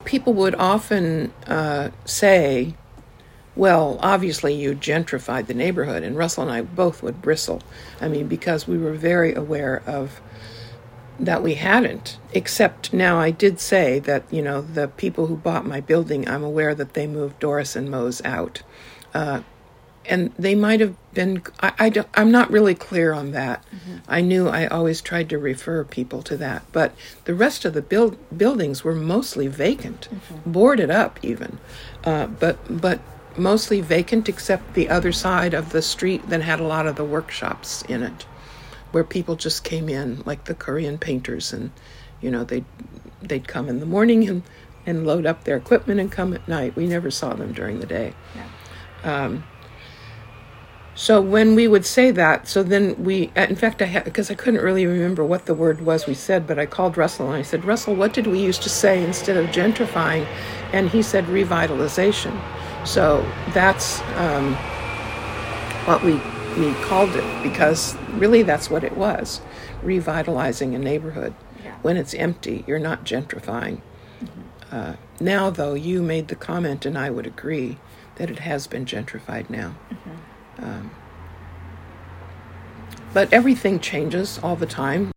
people would often say, well, obviously you gentrified the neighborhood, and Russell and I both would bristle. I mean, because we were very aware of that we hadn't, except now I did say that, you know, the people who bought my building, I'm aware that they moved Doris and Mose out. And they might have been, I'm not really clear on that. Mm-hmm. I knew I always tried to refer people to that. But the rest of the buildings were mostly vacant, mm-hmm. boarded up even. But mostly vacant, except the other side of the street that had a lot of the workshops in it, where people just came in, like the Korean painters, and, you know, they'd come in the morning and load up their equipment and come at night. We never saw them during the day. Yeah. So when we would say that, so then we, in fact, because I couldn't really remember what the word was we said, but I called Russell and I said, Russell, what did we used to say instead of gentrifying? And he said revitalization. So that's what we called it, because really that's what it was, revitalizing a neighborhood. Yeah. When it's empty, you're not gentrifying. Mm-hmm. Now, though, you made the comment, and I would agree, that it has been gentrified now. Mm-hmm. But everything changes all the time.